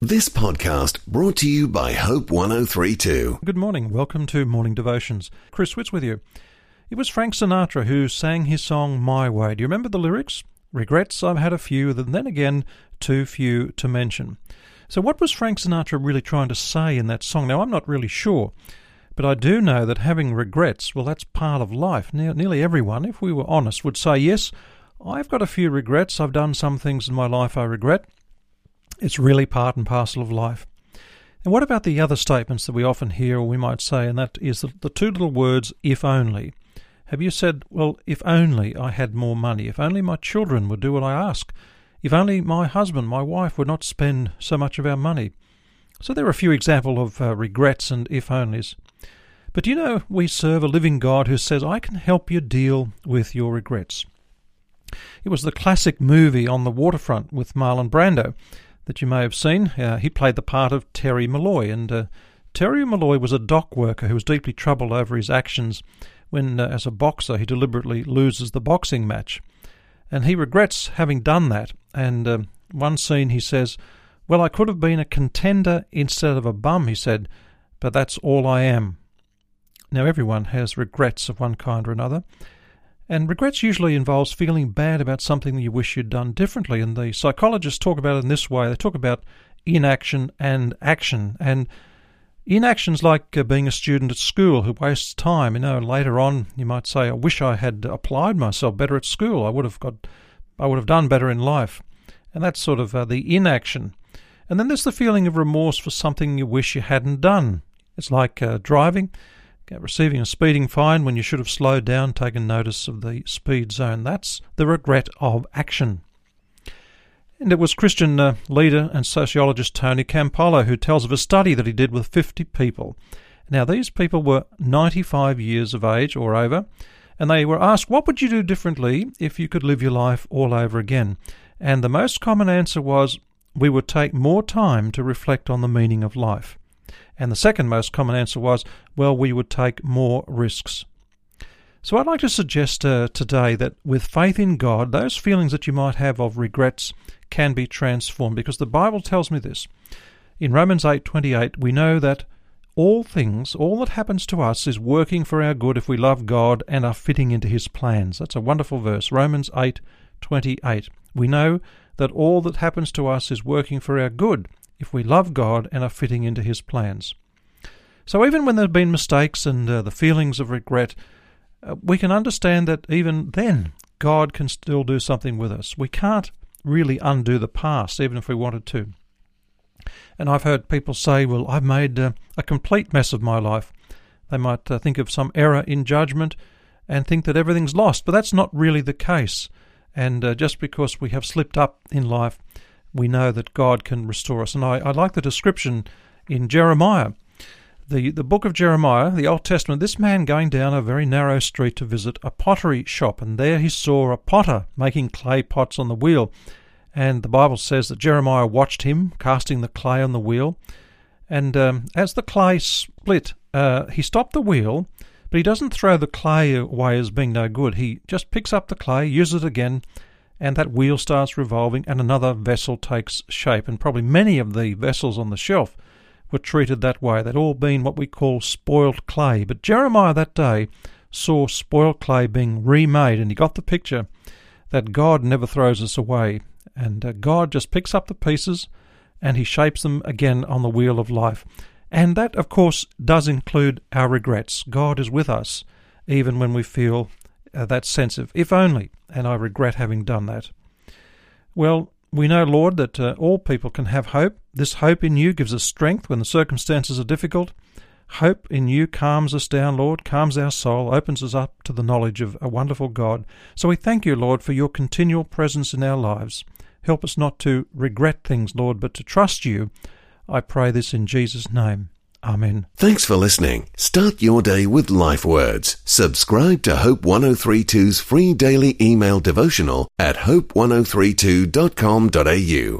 This podcast brought to you by Hope 1032. Good morning. Welcome to Morning Devotions. Chris Witts with you. It was Frank Sinatra who sang his song My Way. Do you remember the lyrics? Regrets, I've had a few, then again, too few to mention. So what was Frank Sinatra really trying to say in that song? Now, I'm not really sure, but I do know that having regrets, well, that's part of life. Nearly everyone, if we were honest, would say, yes, I've got a few regrets. I've done some things in my life I regret. It's really part and parcel of life. And what about the other statements that we often hear, or we might say, and that is the two little words, if only. Have you said, well, if only I had more money, if only my children would do what I ask, if only my husband, my wife would not spend so much of our money. So there are a few examples of regrets and if-onlys. But you know, we serve a living God who says, I can help you deal with your regrets. It was the classic movie On the Waterfront with Marlon Brando that you may have seen. He played the part of Terry Malloy, and Terry Malloy was a dock worker who was deeply troubled over his actions when, as a boxer, he deliberately loses the boxing match. And he regrets having done that, and one scene he says, well, I could have been a contender instead of a bum, he said, but that's all I am. Now, everyone has regrets of one kind or another, and regrets usually involves feeling bad about something that you wish you'd done differently. And the psychologists talk about it in this way. They talk about inaction and action. And inaction's like being a student at school who wastes time. You know, later on you might say, I wish I had applied myself better at school. I would have done better in life. And that's sort of the inaction. And then there's the feeling of remorse for something you wish you hadn't done. It's like driving. Receiving a speeding fine when you should have slowed down, taken notice of the speed zone. That's the regret of action. And it was Christian leader and sociologist Tony Campolo who tells of a study that he did with 50 people. Now, these people were 95 years of age or over, and they were asked, what would you do differently if you could live your life all over again? And the most common answer was, we would take more time to reflect on the meaning of life. And the second most common answer was, well, we would take more risks. So I'd like to suggest today that with faith in God, those feelings that you might have of regrets can be transformed, because the Bible tells me this. In Romans 8:28, we know that all that happens to us is working for our good if we love God and are fitting into His plans. That's a wonderful verse, Romans 8:28. We know that all that happens to us is working for our good if we love God and are fitting into His plans. So even when there have been mistakes and the feelings of regret, we can understand that even then God can still do something with us. We can't really undo the past, even if we wanted to. And I've heard people say, well, I've made a complete mess of my life. They might think of some error in judgment and think that everything's lost, but that's not really the case. And just because we have slipped up in life, we know that God can restore us. And I like the description in Jeremiah. The book of Jeremiah, the Old Testament, this man going down a very narrow street to visit a pottery shop, and there he saw a potter making clay pots on the wheel. And the Bible says that Jeremiah watched him casting the clay on the wheel. And as the clay split, he stopped the wheel, but he doesn't throw the clay away as being no good. He just picks up the clay, uses it again, and that wheel starts revolving and another vessel takes shape. And probably many of the vessels on the shelf were treated that way. They'd all been what we call spoiled clay. But Jeremiah that day saw spoiled clay being remade, and he got the picture that God never throws us away. And God just picks up the pieces and He shapes them again on the wheel of life. And that, of course, does include our regrets. God is with us even when we feel that sense of, if only, and I regret having done that. Well, we know, Lord, that all people can have hope. This hope in You gives us strength when the circumstances are difficult. Hope in You calms us down, Lord, calms our soul, opens us up to the knowledge of a wonderful God. So we thank You, Lord, for Your continual presence in our lives. Help us not to regret things, Lord, but to trust You. I pray this in Jesus' name. Amen. Thanks for listening. Start your day with Life Words. Subscribe to Hope 1032's free daily email devotional at hope1032.com.au.